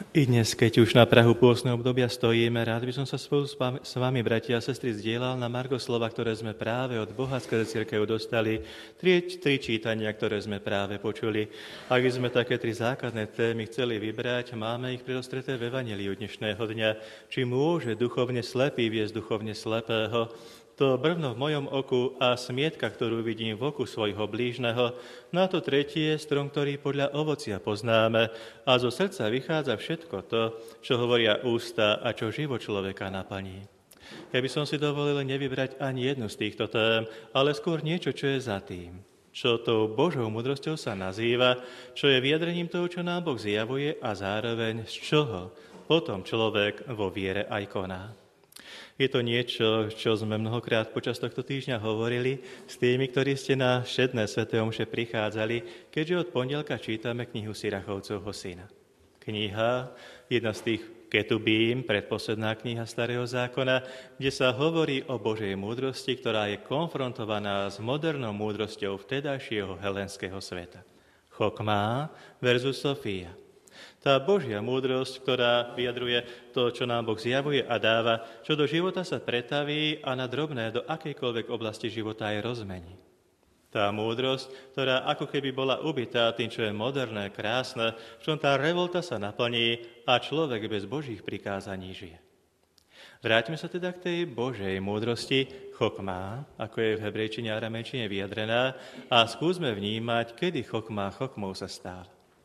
I dnes, keď už na prahu pôstneho obdobia stojíme, rád by som sa spolu s vami, bratia a sestry, zdieľal na margo slova, ktoré sme práve od Boha skrze cirkev dostali, tri čítania, ktoré sme práve počuli. Ak by sme také tri základné témy chceli vybrať, máme ich predostreté v evanjeliu dnešného dňa. Či môže duchovne slepý viesť duchovne slepého? To brvno v mojom oku a smietka, ktorú vidím v oku svojho blížneho, no a to tretie, strom, ktorý podľa ovocia poznáme, a zo srdca vychádza všetko to, čo hovoria ústa a čo život človeka naplní. Ja by som si dovolil nevybrať ani jednu z týchto tém, ale skôr niečo, čo je za tým. Čo tou Božou múdrosťou sa nazýva, čo je vyjadrením toho, čo nám Boh zjavuje a zároveň z čoho potom človek vo viere aj koná. Je to niečo, čo sme mnohokrát počas tohto týždňa hovorili s tými, ktorí ste na všedné sväté omše prichádzali, keďže od pondelka čítame knihu Sirachovcovho syna. Kniha, jedna z tých ketubím, predposledná kniha Starého zákona, kde sa hovorí o Božej múdrosti, ktorá je konfrontovaná s modernou múdrosťou vtedajšieho helenského sveta. Chokmá versus Sofia. Tá Božia múdrosť, ktorá vyjadruje to, čo nám Boh zjavuje a dáva, čo do života sa pretaví a na drobné do akejkoľvek oblasti života aj rozmení. Tá múdrosť, ktorá ako keby bola ubitá tým, čo je moderné, krásne, v čom tá revolta sa naplní a človek bez Božích prikázaní žije. Vráťme sa teda k tej Božej múdrosti, chokmá, ako je v hebrejčine a aramejčine vyjadrená, a skúsme vnímať, kedy chokmá chokmou sa stáva.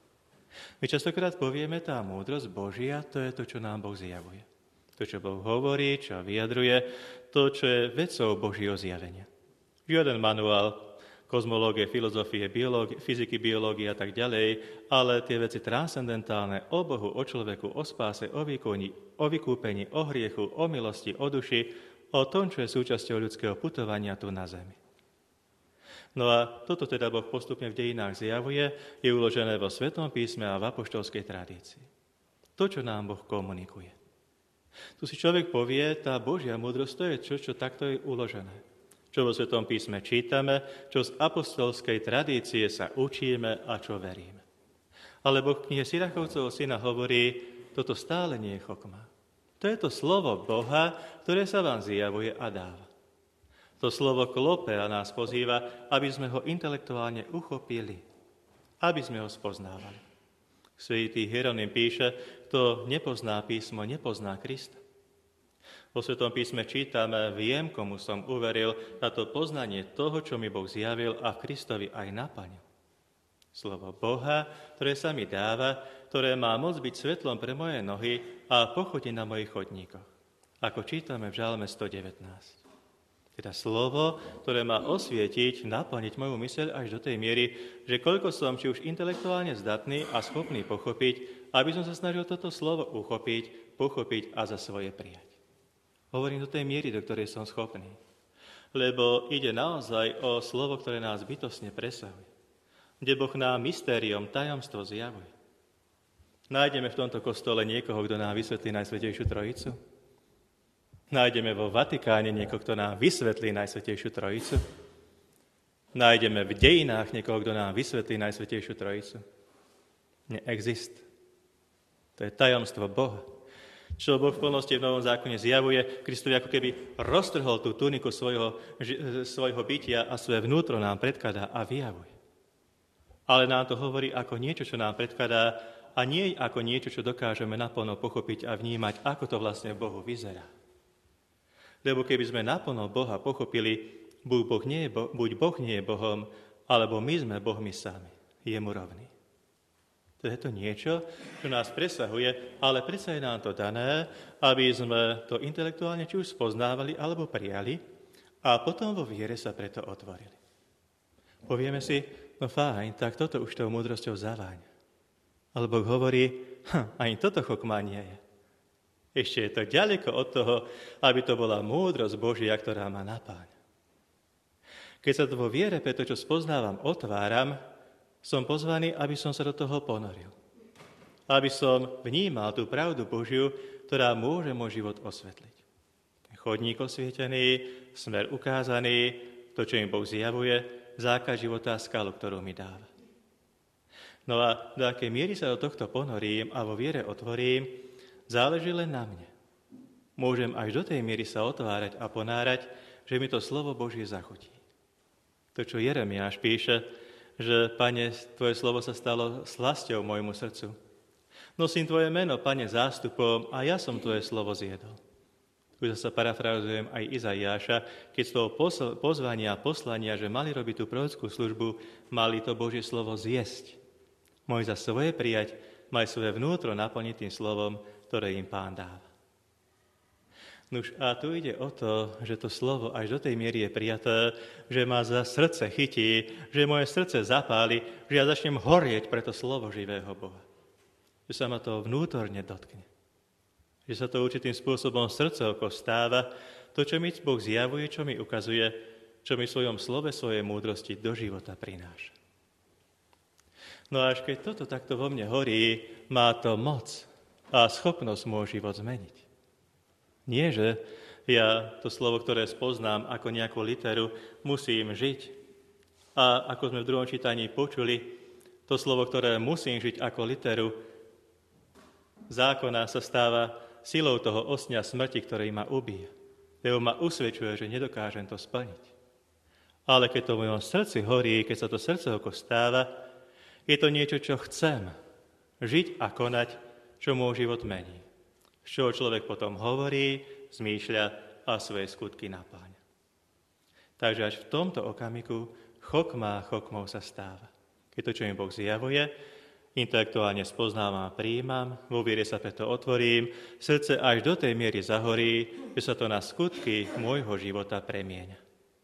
My častokrát povieme, tá múdrosť Božia, to je to, čo nám Boh zjavuje. To, čo Boh hovorí, čo vyjadruje, to, čo je vecou Božieho zjavenia. Žiaden manuál kozmológie, filozofie, fyziky, biológie a tak ďalej, ale tie veci transcendentálne o Bohu, o človeku, o spáse, o vykúpení, o hriechu, o milosti, o duši, o tom, čo je súčasťou ľudského putovania tu na zemi. No a toto teda Boh postupne v dejinách zjavuje, je uložené vo Svetom písme a v apoštolskej tradícii. To, čo nám Boh komunikuje. Tu si človek povie, tá Božia múdrosť, to je čo takto je uložené. Čo vo Svetom písme čítame, čo z apoštolskej tradície sa učíme a čo veríme. Ale Boh v knihe Sirachovcovho syna hovorí, toto stále nie je chokma. To je to slovo Boha, ktoré sa vám zjavuje a dáva. To slovo klope a nás pozýva, aby sme ho intelektuálne uchopili, aby sme ho spoznávali. Svätý Hieronym píše, kto nepozná písmo, nepozná Krista. Vo Svetom písme čítame, viem, komu som uveril, na to poznanie toho, čo mi Boh zjavil a v Kristovi aj naplnil. Slovo Boha, ktoré sa mi dáva, ktoré má moc byť svetlom pre moje nohy a pochodiť na mojich chodníkoch. Ako čítame v Žalme 119. Teda slovo, ktoré má osvietiť, naplniť moju myseľ až do tej miery, že koľko som či už intelektuálne zdatný a schopný pochopiť, aby som sa snažil toto slovo uchopiť, pochopiť a za svoje prijať. Hovorím do tej miery, do ktorej som schopný. Lebo ide naozaj o slovo, ktoré nás bytostne presahuje. Kde Boh nám mystériom, tajomstvo zjavuje. Nájdeme v tomto kostole niekoho, kto nám vysvetlí Najsvätejšiu Trojicu? Nájdeme vo Vatikáne niekoho, kto nám vysvetlí Najsvätejšiu Trojicu? Nájdeme v dejinách niekoho, kto nám vysvetlí Najsvätejšiu Trojicu? Neexist. To je tajomstvo Boha. Čo Boh v plnosti v Novom zákone zjavuje, Kristovi ako keby roztrhol tú tuniku svojho bytia a svoje vnútro nám predkladá a vyjavuje. Ale nám to hovorí ako niečo, čo nám predkladá a nie ako niečo, čo dokážeme naplno pochopiť a vnímať, ako to vlastne v Bohu vyzerá. Lebo keby sme naplno Boha pochopili, buď Boh nie je Bohom, alebo my sme Bohmi sami, jemu rovní. To je to niečo, čo nás presahuje, ale predsa je nám to dané, aby sme to intelektuálne či už spoznávali, alebo prijali a potom vo viere sa preto otvorili. Povieme si, no fajn, tak toto už tou múdrosťou zaváňa. Ale Boh hovorí, ani toto chokmá nie je. Ešte je to ďaleko od toho, aby to bola múdrosť Božia, ktorá ma napáňa. Keď sa to vo viere pre to, čo spoznávam, otváram, som pozvaný, aby som sa do toho ponoril. Aby som vnímal tú pravdu Božiu, ktorá môže môj život osvetliť. Chodník osvietený, smer ukázaný, to, čo im Boh zjavuje, zákaz života a skalu, ktorú mi dáva. No a do akej miery sa do tohto ponorím a vo viere otvorím, záleží len na mne. Môžem až do tej miery sa otvárať a ponárať, že mi to slovo Božie zachutí. To, čo Jeremiáš píše, že Pane, Tvoje slovo sa stalo slasťou môjmu srdcu. Nosím Tvoje meno, Pane, zástupom a ja som Tvoje slovo zjedol. Tu sa parafrázujem aj Izaiáša, keď z toho pozvania a poslania, že mali robiť tú prorockú službu, mali to Božie slovo zjesť. Môj za svoje prijať, maj svoje vnútro naplniť tým slovom, ktoré im Pán dáva. Nuž a tu ide o to, že to slovo až do tej miery je prijaté, že ma za srdce chytí, že moje srdce zapáli, že ja začnem horieť pre to slovo živého Boha. Že sa ma to vnútorne dotkne. Že sa to určitým spôsobom srdcovko stáva, to, čo mi Boh zjavuje, čo mi ukazuje, čo mi v svojom slove, svojej múdrosti do života prináša. No a až keď toto takto vo mne horí, má to moc a schopnosť môj život zmeniť. Nie, že ja to slovo, ktoré spoznám ako nejakú literu, musím žiť. A ako sme v druhom čítaní počuli, to slovo, ktoré musím žiť ako literu zákona, sa stáva silou toho osňa smrti, ktorý ma ubíja. Lebo ma usvedčuje, že nedokážem to splniť. Ale keď to v mojom srdci horí, keď sa to srdcovko stáva, je to niečo, čo chcem žiť a konať, čo môj život mení. Z čoho človek potom hovorí, zmýšľa a svoje skutky napáňa. Takže až v tomto okamihu chokmou sa stáva. Keď to, čo mi Boh zjavuje, intelektuálne spoznávam a prijímam, vo viere sa preto otvorím, srdce až do tej miery zahorí, že sa to na skutky môjho života premieňa.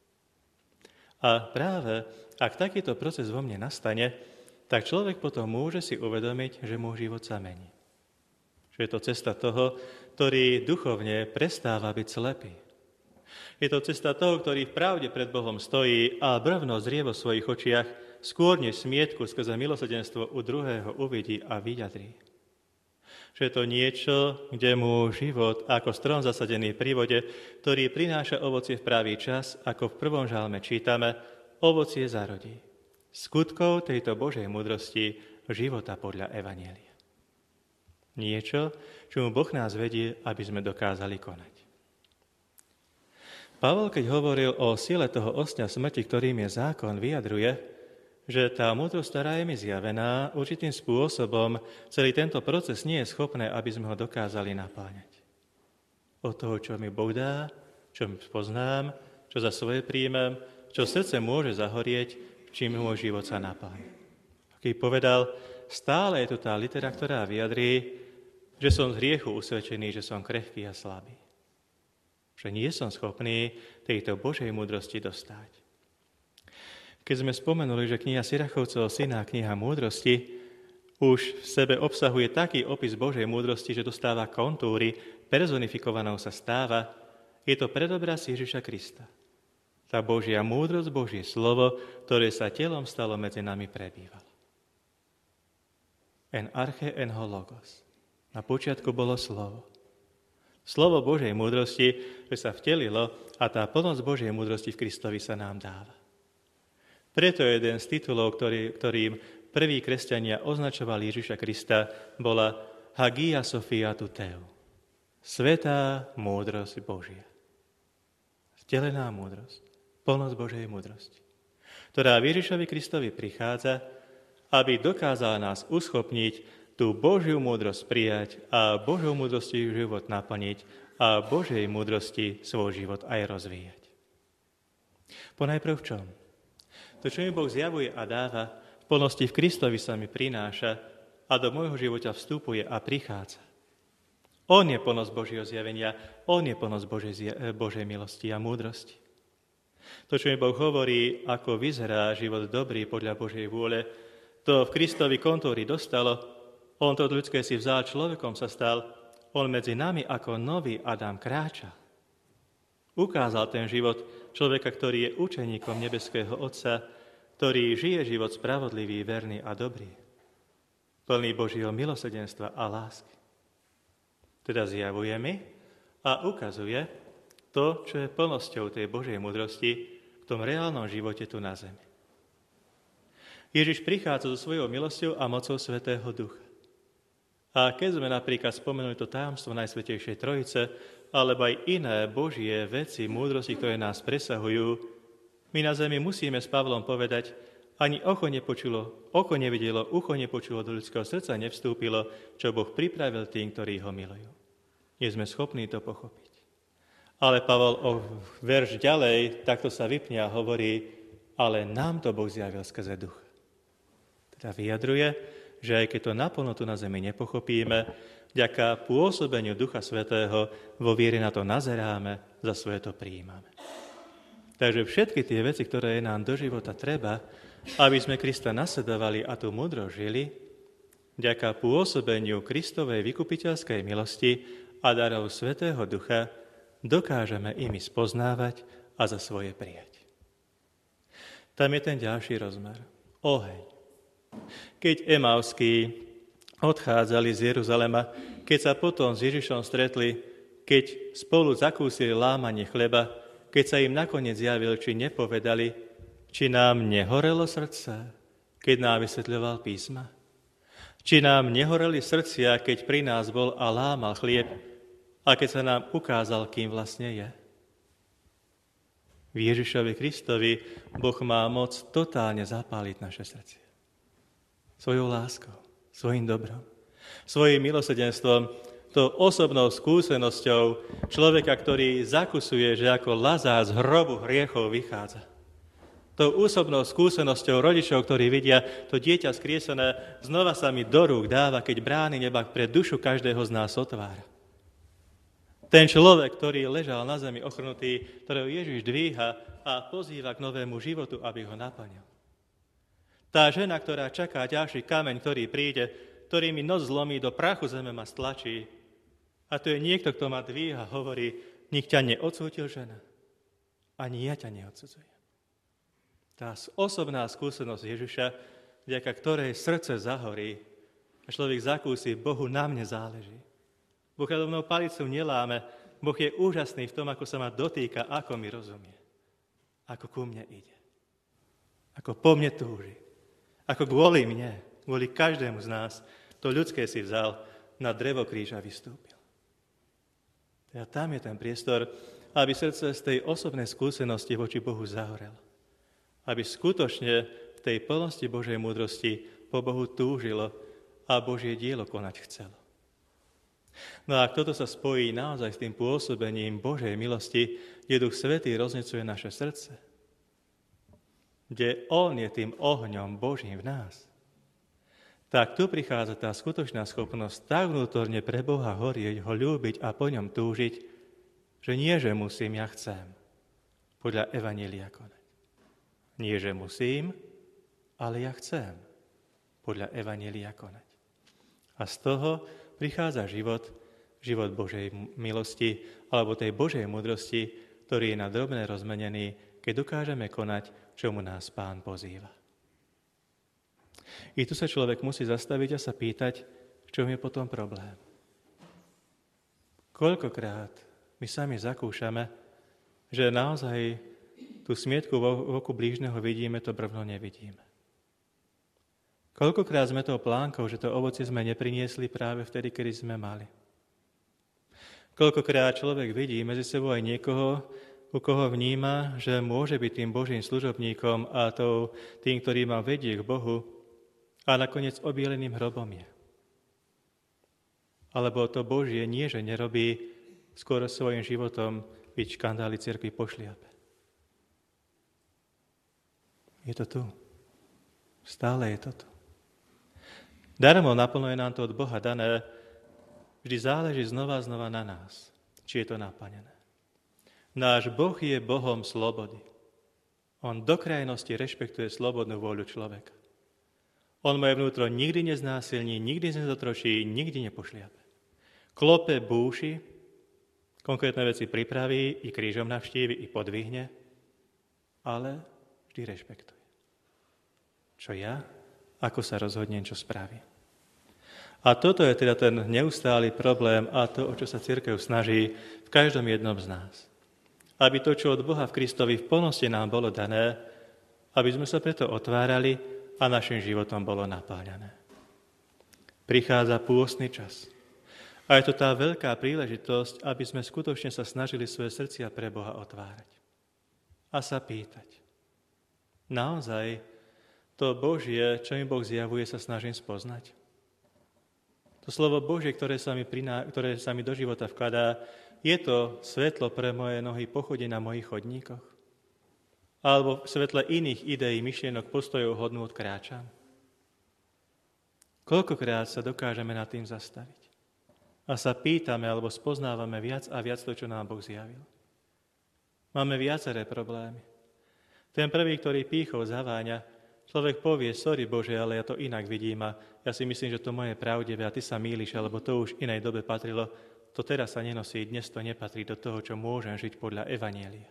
A práve, ak takýto proces vo mne nastane, tak človek potom môže si uvedomiť, že môj život sa mení. Že je to cesta toho, ktorý duchovne prestáva byť slepý. Je to cesta toho, ktorý v pravde pred Bohom stojí a brvno zrie vo svojich očiach, skôr než smietku skrze milosrdenstvo u druhého uvidí a vyjadrí. Že je to niečo, kde môj život ako strom zasadený pri vode, ktorý prináša ovocie v pravý čas, ako v prvom žalme čítame, ovocie zarodí. Skutkov tejto Božej múdrosti života podľa Evanjelia. Niečo, čomu Boh nás vedie, aby sme dokázali konať. Pavol, keď hovoril o sile toho osňa smrti, ktorým je zákon, vyjadruje, že tá múdrosť, ktorá je mi zjavená, určitým spôsobom celý tento proces nie je schopné, aby sme ho dokázali napáňať. Od toho, čo mi Boh dá, čo poznám, čo za svoje príjmem, čo srdce môže zahorieť, čím môj život sa napája. Keď povedal, stále je tu tá litera, ktorá vyjadrí, že som z hriechu usvedčený, že som krehký a slabý. Že nie som schopný tejto Božej múdrosti dostať. Keď sme spomenuli, že kniha Sirachovcovho syna, kniha múdrosti, už v sebe obsahuje taký opis Božej múdrosti, že dostáva kontúry, personifikovanou sa stáva, je to predobraz Ježiša Krista. Tá Božia múdrosť, Božie slovo, ktoré sa telom stalo medzi nami, prebývalo. En arche en ho logos. Na počiatku bolo slovo. Slovo Božej múdrosti, ktoré sa vtelilo a tá plnosť Božej múdrosti v Kristovi sa nám dáva. Preto jeden z titulov, ktorým prví kresťania označovali Ježiša Krista, bola Hagia Sophia Theu. Svätá múdrosť Božia. Vtelená múdrosť. Plnosť Božej múdrosti, ktorá v Ježišovi Kristovi prichádza, aby dokázala nás uschopniť tú Božiu múdrosť prijať a Božou múdrosti život naplniť a Božej múdrosti svoj život aj rozvíjať. Ponajprv v čom? To, čo mi Boh zjavuje a dáva, v plnosti v Kristovi sa mi prináša a do môjho života vstupuje a prichádza. On je plnosť Božieho zjavenia, on je plnosť Božej milosti a múdrosti. To, čo mi Boh hovorí, ako vyzerá život dobrý podľa Božej vôle, to v Kristovi kontúry dostalo, on to ľudské si vzal, človekom sa stal, on medzi nami ako nový Adam kráča. Ukázal ten život človeka, ktorý je učeníkom nebeského Otca, ktorý žije život spravodlivý, verný a dobrý, plný Božieho milosrdenstva a lásky. Teda zjavuje mi a ukazuje to, čo je plnosťou tej Božej múdrosti v tom reálnom živote tu na zemi. Ježiš prichádza so svojou milosťou a mocou Svätého Ducha. A keď sme napríklad spomenuli to tajomstvo Najsvätejšej Trojice, alebo aj iné Božie veci, múdrosti, ktoré nás presahujú, my na zemi musíme s Pavlom povedať, ani oko nevidelo, ucho nepočulo, do ľudského srdca nevstúpilo, čo Boh pripravil tým, ktorí ho milujú. Nie sme schopní to pochopiť. Ale Pavol o verš ďalej takto sa vypne a hovorí, ale nám to Boh zjavil skrze Ducha. Teda vyjadruje, že aj keď to naplno tu na zemi nepochopíme, vďaka pôsobeniu Ducha Svätého vo viere na to nazeráme, za svoje to prijímame. Takže všetky tie veci, ktoré nám do života treba, aby sme Krista nasledovali a tu múdro žili, vďaka pôsobeniu Kristovej vykupiteľskej milosti a darov Svätého Ducha dokážeme imi spoznávať a za svoje prijať. Tam je ten ďalší rozmer. Oheň. Keď Emauskí odchádzali z Jeruzalema, keď sa potom s Ježišom stretli, keď spolu zakúsili lámanie chleba, keď sa im nakoniec javil, či nepovedali, či nám nehorelo srdce, keď nám vysvetľoval písma? Či nám nehoreli srdcia, keď pri nás bol a lámal chlieb, a keď sa nám ukázal, kým vlastne je? V Ježišovi Kristovi Boh má moc totálne zapáliť naše srdce. Svojou láskou, svojím dobrom, svojím milosrdenstvom, tou osobnou skúsenosťou človeka, ktorý zakusuje, že ako Lazár z hrobu hriechov vychádza. Tou osobnou skúsenosťou rodičov, ktorí vidia to dieťa skriesené, znova sa mi do rúk dáva, keď brány neba pre dušu každého z nás otvára. Ten človek, ktorý ležal na zemi ochrnutý, ktorého Ježiš dvíha a pozýva k novému životu, aby ho naplnil. Tá žena, ktorá čaká ďalší kameň, ktorý príde, ktorý mi noc zlomí, do prachu zeme ma stlačí. A to je niekto, kto ma dvíha, hovorí, nik ťa neodsúdil, žena. Ani ja ťa neodsudzujem. Tá osobná skúsenosť Ježiša, vďaka ktorej srdce zahorí a človek zakúsi, Bohu na mne záleží. Boh ľadovnou palicu neláme, Boh je úžasný v tom, ako sa ma dotýka, ako mi rozumie. Ako ku mne ide. Ako po mne túži. Ako kvôli mne, kvôli každému z nás, to ľudské si vzal, na drevo kríža vystúpil. A tam je ten priestor, aby srdce z tej osobnej skúsenosti voči Bohu zahorelo. Aby skutočne v tej plnosti Božej múdrosti po Bohu túžilo a Božie dielo konať chcelo. No a toto sa spojí naozaj s tým pôsobením Božej milosti, kde Duch Svätý roznecuje naše srdce, kde On je tým ohňom Božím v nás, tak tu prichádza tá skutočná schopnosť tak vnútorne pre Boha horieť, ho ľúbiť a po ňom túžiť, že nie, že musím, ja chcem podľa Evanjelia konať. Nie, že musím, ale ja chcem podľa Evanjelia konať. A z toho prichádza život Božej milosti alebo tej Božej múdrosti, ktorý je na drobné rozmenený, keď dokážeme konať, čomu nás Pán pozýva. I tu sa človek musí zastaviť a sa pýtať, v čom je potom problém. Koľkokrát my sami zakúšame, že naozaj tú smietku v oku blížneho vidíme, to brvno nevidíme. Koľkokrát sme tou plánkou, že to ovocie sme nepriniesli práve vtedy, kedy sme mali. Koľkokrát človek vidí medzi sebou aj niekoho, u koho vníma, že môže byť tým Božím služobníkom a tým, ktorý má vedie k Bohu, a nakoniec obieleným hrobom je. Alebo to Božie nie, že nerobí, skôr svojim životom byť škandály cirkvi pošliape. Je to tu. Stále je to tu. Darmo naplno je nám to od Boha dané, vždy záleží znova na nás, či je to naplnené. Náš Boh je Bohom slobody. On do krajnosti rešpektuje slobodnú vôľu človeka. On moje vnútro nikdy neznásilní, nikdy nezotročí, nikdy nepošliape. Klope, búši, konkrétne veci pripraví, i krížom navštívi, i podvihne, ale vždy rešpektuje. Čo ja? Ako sa rozhodnem, čo spravím. A toto je teda ten neustály problém a to, o čo sa cirkev snaží v každom jednom z nás. Aby to, čo od Boha v Kristovi v plnosti nám bolo dané, aby sme sa preto otvárali a našim životom bolo napáľané. Prichádza pôstny čas. A je to tá veľká príležitosť, aby sme skutočne sa snažili svoje srdcia pre Boha otvárať. A sa pýtať. Naozaj to Božie, čo mi Boh zjavuje, sa snažím spoznať? To slovo Božie, ktoré sa mi do života vkladá, je to svetlo pre moje nohy po chode na mojich chodníkoch? Alebo v svetle iných ideí, myšlienok, postojov, hodnôt kráčam? Koľkokrát sa dokážeme nad tým zastaviť? A sa pýtame alebo spoznávame viac a viac to, čo nám Boh zjavil. Máme viaceré problémy. Ten prvý, ktorý pýchou zaváňa, človek povie, sorry Bože, ale ja to inak vidím a ja si myslím, že to moje pravdivé a ty sa mýliš, alebo to už inej dobe patrilo, to teraz sa nenosí, dnes to nepatrí do toho, čo môžem žiť podľa evanjelia.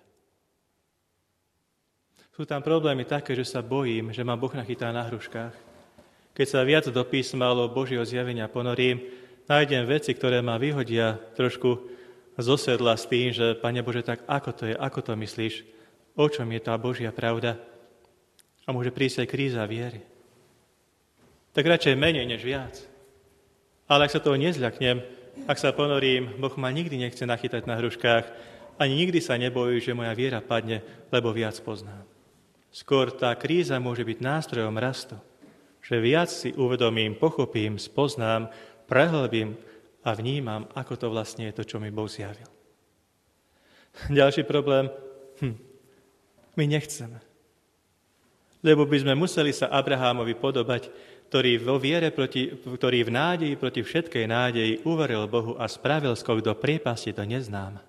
Sú tam problémy také, že sa bojím, že ma Boh nachytá na hruškách. Keď sa viac do písma alebo Božieho zjavenia ponorím, nájdem veci, ktoré ma vyhodia trošku zo sedla s tým, že Pane Bože, tak ako to je, ako to myslíš, o čom je tá Božia pravda? A môže prísť aj kríza viery. Tak radšej menej než viac. Ale ak sa toho nezľaknem, ak sa ponorím, Boh ma nikdy nechce nachytať na hruškách, ani nikdy sa nebojí, že moja viera padne, lebo viac poznám. Skôr tá kríza môže byť nástrojom rastu, že viac si uvedomím, pochopím, spoznám, prehlbím a vnímam, ako to vlastne je to, čo mi Boh zjavil. Ďalší problém, my nechceme. Lebo by sme museli sa Abrahámovi podobať, ktorý v nádeji proti všetkej nádeji uveril Bohu a spravil skok do priepasti do neznáma.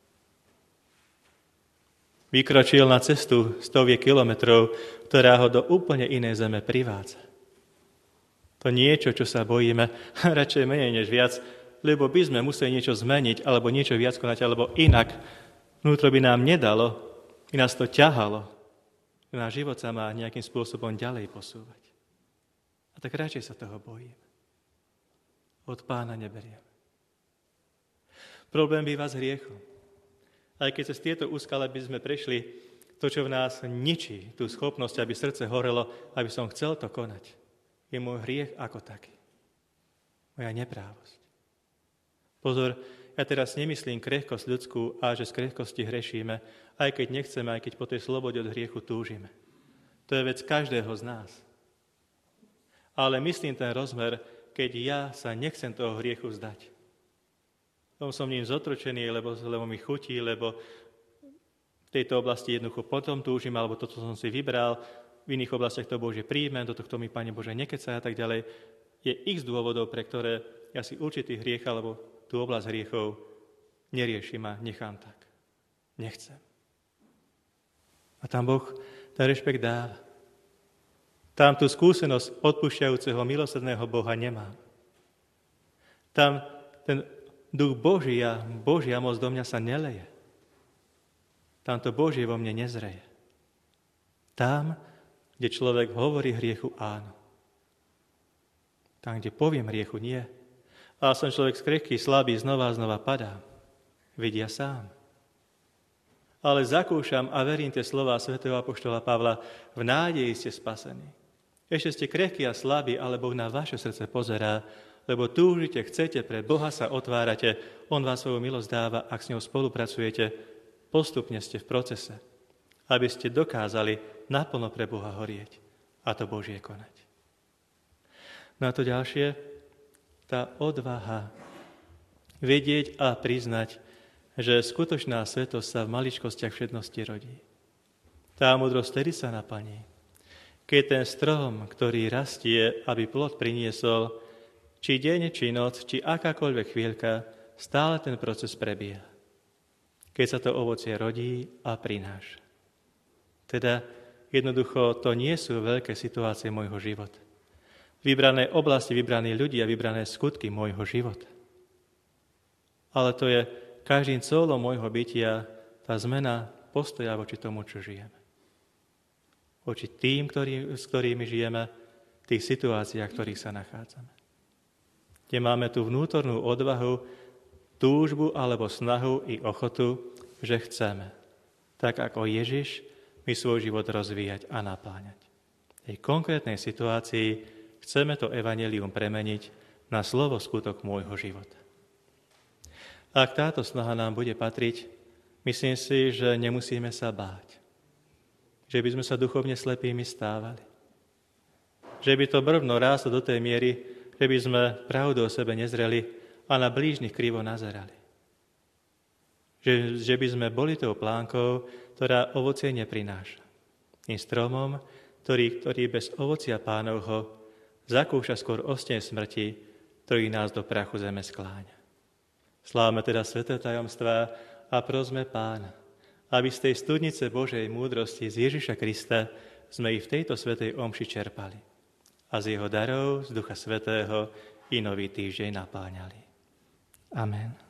Vykročil na cestu stoviek kilometrov, ktorá ho do úplne inej zeme privádza. To niečo, čo sa bojíme, radšej menej než viac, lebo by sme museli niečo zmeniť, alebo niečo viac konať, alebo inak. Vnútro by nám nedalo, by nás to ťahalo. Náš život sa má nejakým spôsobom ďalej posúvať. A tak radšej sa toho bojím. Od Pána neberiem. Problém býva s hriechom. Aj keď cez tieto úskale by sme prešli, to, čo v nás ničí, tú schopnosť, aby srdce horelo, aby som chcel to konať, je môj hriech ako taký. Moja neprávosť. Pozor, ja teraz nemyslím krehkosť ľudskú a že z krehkosti hrešíme, aj keď nechceme, aj keď po tej slobode od hriechu túžime. To je vec každého z nás. Ale myslím ten rozmer, keď ja sa nechcem toho hriechu vzdať. Som ním zotročený, lebo mi chutí, lebo v tejto oblasti jednoducho potom túžim, alebo toto som si vybral, v iných oblastiach to Bože príjmem, do tohto mi, Pane Bože, nekecaj a tak ďalej. Je x dôvodov, pre ktoré ja si určitý hriech alebo tú oblasť hriechov neriešim a nechám tak. Nechcem. A tam Boh ten rešpekt dáva. Tam tú skúsenosť odpúšťajúceho milosrdného Boha nemám. Tam ten duch Božia moc do mňa sa neleje. Tam to Božie vo mne nezreje. Tam, kde človek hovorí hriechu áno. Tam, kde poviem hriechu nie. A som človek krehký, slabý, znova a znova padám. Vidia sám. Ale zakúšam a verím tie slová svätého apoštola Pavla, v nádeji ste spasení. Ešte ste krehkí a slabí, ale Boh na vaše srdce pozerá, lebo túžite, chcete, pre Boha sa otvárate, On vás svoju milosť dáva, ak s ňou spolupracujete, postupne ste v procese, aby ste dokázali naplno pre Boha horieť a to Božie konať. No a to ďalšie, tá odvaha vedieť a priznať, že skutočná svetosť sa v maličkostiach všednosti rodí. Tá múdrosť tedy sa naplní, keď ten strom, ktorý rastie, aby plod priniesol, či deň, či noc, či akákoľvek chvíľka, stále ten proces prebieha. Keď sa to ovocie rodí a prináša. Teda jednoducho to nie sú veľké situácie môjho života. Vybrané oblasti, vybraní ľudia, vybrané skutky môjho života. Ale to je každým cieľom môjho bytia tá zmena postoja voči tomu, čo žijeme. Voči tým, s ktorými žijeme, v tých situáciách, v ktorých sa nachádzame. Kde máme tú vnútornú odvahu, túžbu alebo snahu i ochotu, že chceme, tak ako Ježiš, my svoj život rozvíjať a napláňať. V tej konkrétnej situácii chceme to evanjelium premeniť na slovo skutok môjho života. Ak táto snaha nám bude patriť, myslím si, že nemusíme sa báť. Že by sme sa duchovne slepými stávali. Že by to brvno ráslo do tej miery, že by sme pravdu o sebe nezreli a na blížnych krivo nazerali. Že by sme boli tou plánkou, ktorá ovocie neprináša. Tým stromom, ktorý bez ovocia Pánovho zakúša skôr osteň smrti, ktorý nás do prachu zeme skláňa. Slávme teda sväté tajomstvá a prosme Pána, aby z tej studnice Božej múdrosti z Ježiša Krista sme i v tejto svätej omši čerpali a z jeho darov, z Ducha Svätého i nový týždeň napáňali. Amen.